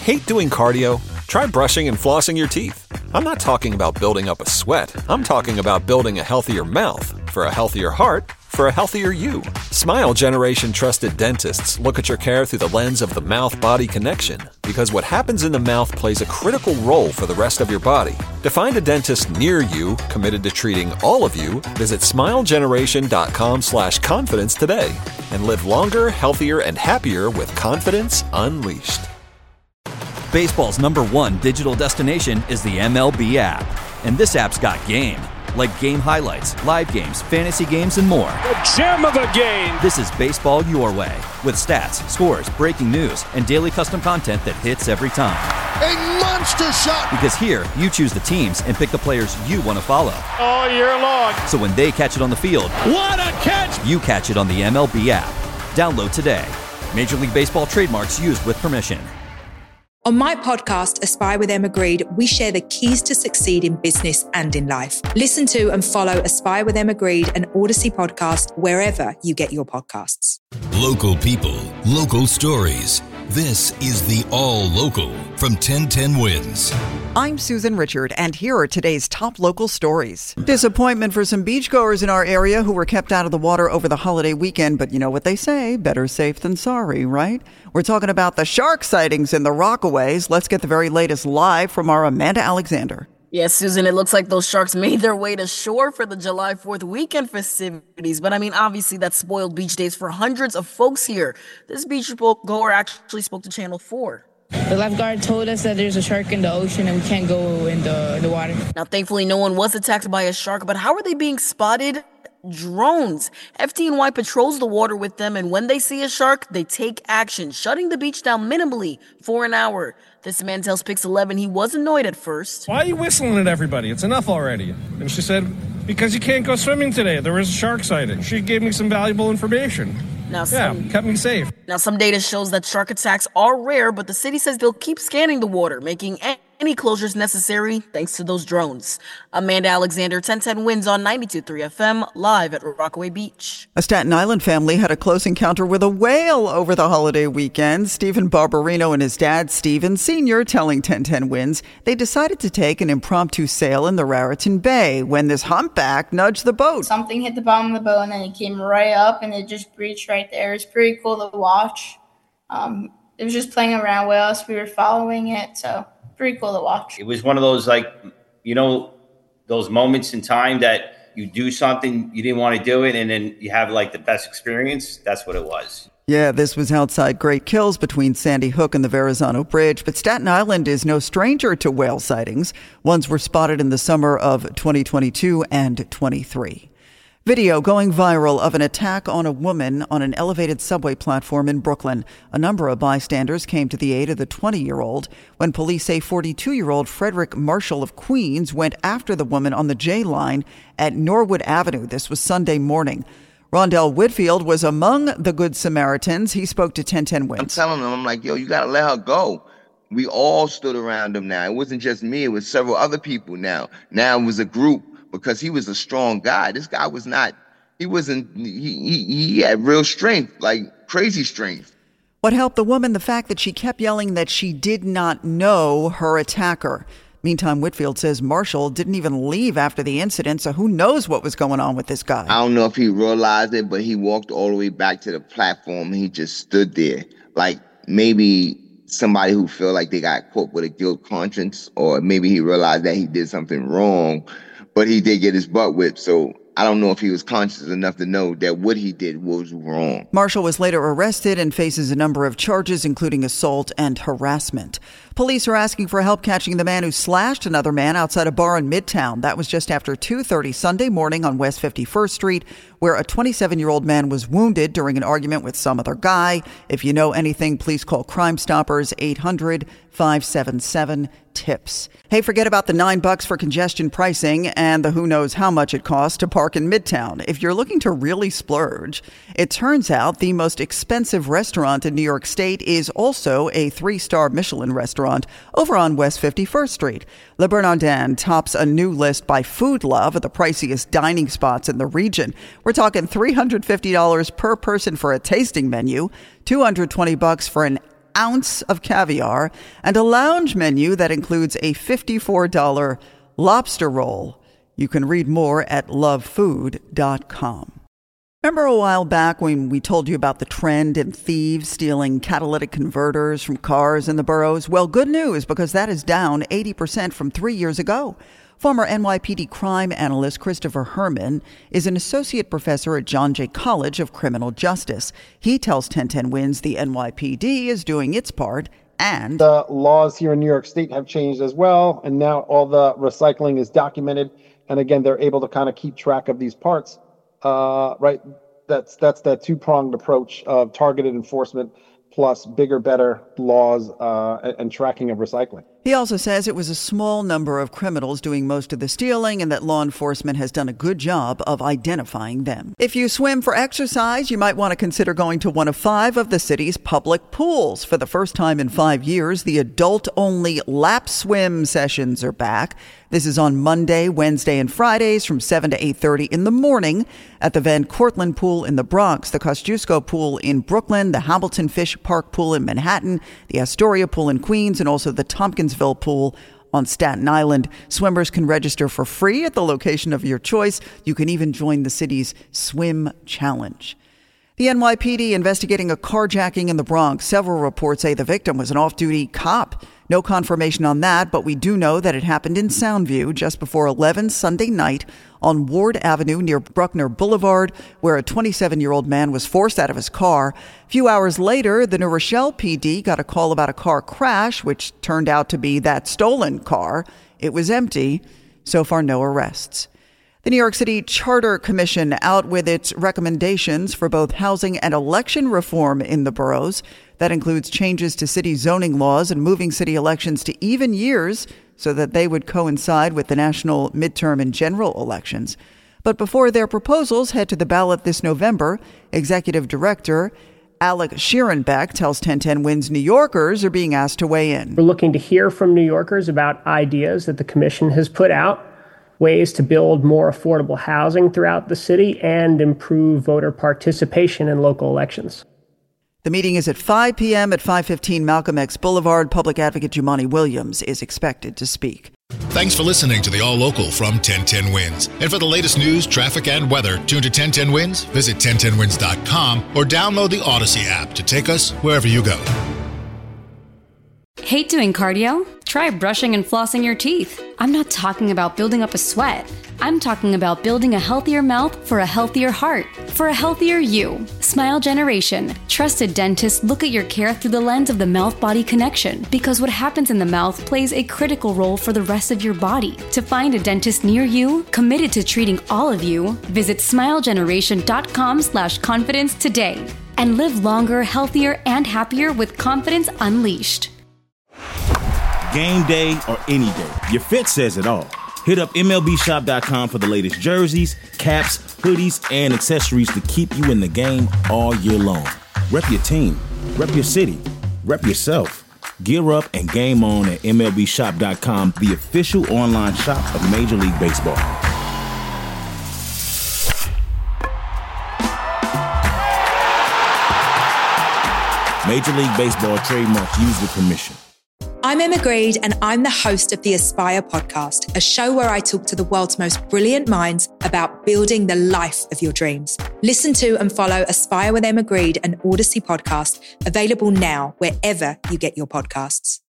Hate doing cardio? Try brushing and flossing your teeth. I'm not talking about building up a sweat. I'm talking about building a healthier mouth for a healthier heart for a healthier you. Smile Generation trusted dentists look at your care through the lens of the mouth-body connection, because what happens in the mouth plays a critical role for the rest of your body. To find a dentist near you committed to treating all of you, visit smilegeneration.com/confidence today and live longer, healthier, and happier with confidence unleashed. Baseball's #1 digital destination is the MLB app. And this app's got game. Like game highlights, live games, fantasy games, and more. The gem of the game! This is baseball your way, with stats, scores, breaking news, and daily custom content that hits every time. A monster shot! Because here, you choose the teams and pick the players you want to follow. All year long. So when they catch it on the field, what a catch! You catch it on the MLB app. Download today. Major League Baseball trademarks used with permission. On my podcast, Aspire with Emma Grede, we share the keys to succeed in business and in life. Listen to and follow Aspire with Emma Grede, an Odyssey podcast, wherever you get your podcasts. Local people, local stories. This is the All Local from 1010 Wins. I'm Susan Richard, and here are today's top local stories. Disappointment for some beachgoers in our area who were kept out of the water over the holiday weekend, but you know what they say, better safe than sorry, right? We're talking about the shark sightings in the Rockaways. Let's get the very latest live from our Amanda Alexander. Yes, Susan, it looks like those sharks made their way to shore for the July 4th weekend festivities. But I mean, obviously, that spoiled beach days for hundreds of folks here. This beach goer actually spoke to Channel 4. The lifeguard told us that there's a shark in the ocean and we can't go in the water. Now, thankfully, no one was attacked by a shark, but how are they being spotted? Drones. FDNY patrols the water with them, and when they see a shark, they take action, shutting the beach down minimally for an hour. This man tells Pix 11 he was annoyed at first. Why are you whistling at everybody? It's enough already. And she said, because you can't go swimming today. There was a shark sighting. She gave me some valuable information. Kept me safe. Now, some data shows that shark attacks are rare, but the city says they'll keep scanning the water, making any closures necessary thanks to those drones. Amanda Alexander, 1010 Wins on 92.3 FM, live at Rockaway Beach. A Staten Island family had a close encounter with a whale over the holiday weekend. Stephen Barbarino and his dad, Stephen Sr., telling 1010 Wins they decided to take an impromptu sail in the Raritan Bay when this humpback nudged the boat. Something hit the bottom of the boat and then it came right up and it just breached right there. It's pretty cool to watch. It was just playing around with us. We were following it, so pretty cool to watch. It was one of those, those moments in time that you do something, you didn't want to do it, and then you have the best experience. That's what it was. Yeah, this was outside Great Kills between Sandy Hook and the Verrazano Bridge, but Staten Island is no stranger to whale sightings. Ones were spotted in the summer of 2022 and 23. Video going viral of an attack on a woman on an elevated subway platform in Brooklyn. A number of bystanders came to the aid of the 20-year-old when police say 42-year-old Frederick Marshall of Queens went after the woman on the J line at Norwood Avenue. This was Sunday morning. Rondell Whitfield was among the Good Samaritans. He spoke to 1010 Wins. I'm telling them, I'm like, yo, you got to let her go. We all stood around him now. It wasn't just me. It was several other people now. Now it was a group. Because he was a strong guy. This guy was not, he had real strength, crazy strength. What helped the woman? The fact that she kept yelling that she did not know her attacker. Meantime, Whitfield says Marshall didn't even leave after the incident, so who knows what was going on with this guy. I don't know if he realized it, but he walked all the way back to the platform and he just stood there. Maybe somebody who felt like they got caught with a guilt conscience, or maybe he realized that he did something wrong. But he did get his butt whipped, so I don't know if he was conscious enough to know that what he did was wrong. Marshall was later arrested and faces a number of charges, including assault and harassment. Police are asking for help catching the man who slashed another man outside a bar in Midtown. That was just after 2:30 Sunday morning on West 51st Street, where a 27-year-old man was wounded during an argument with some other guy. If you know anything, please call Crime Stoppers 800-577-TIPS. Hey, forget about the $9 for congestion pricing and the who knows how much it costs to park in Midtown. If you're looking to really splurge, it turns out the most expensive restaurant in New York State is also a 3-star Michelin restaurant over on West 51st Street. Le Bernardin tops a new list by Food Love of the priciest dining spots in the region. We're talking $350 per person for a tasting menu, $220 for an ounce of caviar, and a lounge menu that includes a $54 lobster roll. You can read more at lovefood.com. Remember a while back when we told you about the trend in thieves stealing catalytic converters from cars in the boroughs? Well, good news, because that is down 80% from 3 years ago. Former NYPD crime analyst Christopher Herman is an associate professor at John Jay College of Criminal Justice. He tells 1010 Wins the NYPD is doing its part, and the laws here in New York State have changed as well, and now all the recycling is documented. And again, they're able to kind of keep track of these parts. Right, that's that two-pronged approach of targeted enforcement plus bigger, better laws and tracking of recycling. He also says it was a small number of criminals doing most of the stealing and that law enforcement has done a good job of identifying them. If you swim for exercise, you might want to consider going to one of 5 of the city's public pools. For the first time in 5 years, the adult-only lap swim sessions are back. This is on Monday, Wednesday, and Fridays from 7 to 8:30 in the morning at the Van Cortlandt Pool in the Bronx, the Kosciuszko Pool in Brooklyn, the Hamilton Fish Park Pool in Manhattan, the Astoria Pool in Queens, and also the Tompkinsville Pool on Staten Island. Swimmers can register for free at the location of your choice. You can even join the city's Swim Challenge. The NYPD investigating a carjacking in the Bronx. Several reports say the victim was an off-duty cop. No confirmation on that, but we do know that it happened in Soundview just before 11 Sunday night on Ward Avenue near Bruckner Boulevard, where a 27-year-old man was forced out of his car. A few hours later, the New Rochelle PD got a call about a car crash, which turned out to be that stolen car. It was empty. So far, no arrests. The New York City Charter Commission out with its recommendations for both housing and election reform in the boroughs. That includes changes to city zoning laws and moving city elections to even years so that they would coincide with the national midterm and general elections. But before their proposals head to the ballot this November, Executive Director Alec Scherenbeck tells 1010 Wins New Yorkers are being asked to weigh in. We're looking to hear from New Yorkers about ideas that the commission has put out, ways to build more affordable housing throughout the city and improve voter participation in local elections. The meeting is at 5 p.m. at 515 Malcolm X Boulevard. Public Advocate Jumaane Williams is expected to speak. Thanks for listening to the All Local from 1010 Wins. And for the latest news, traffic, and weather, tune to 1010 Wins, visit 1010wins.com, or download the Odyssey app to take us wherever you go. Hate doing cardio? Try brushing and flossing your teeth. I'm not talking about building up a sweat. I'm talking about building a healthier mouth for a healthier heart, for a healthier you. Smile Generation. Trusted dentists look at your care through the lens of the mouth-body connection, because what happens in the mouth plays a critical role for the rest of your body. To find a dentist near you, committed to treating all of you, visit smilegeneration.com/confidence today and live longer, healthier, and happier with confidence unleashed. Game day or any day, your fit says it all. Hit up MLBshop.com for the latest jerseys, caps, hoodies, and accessories to keep you in the game all year long. Rep your team, rep your city, rep yourself. Gear up and game on at MLBshop.com, the official online shop of Major League Baseball. Major League Baseball trademarks used with permission. I'm Emma Greed, and I'm the host of the Aspire podcast, a show where I talk to the world's most brilliant minds about building the life of your dreams. Listen to and follow Aspire with Emma Greed, an Odyssey podcast, available now wherever you get your podcasts.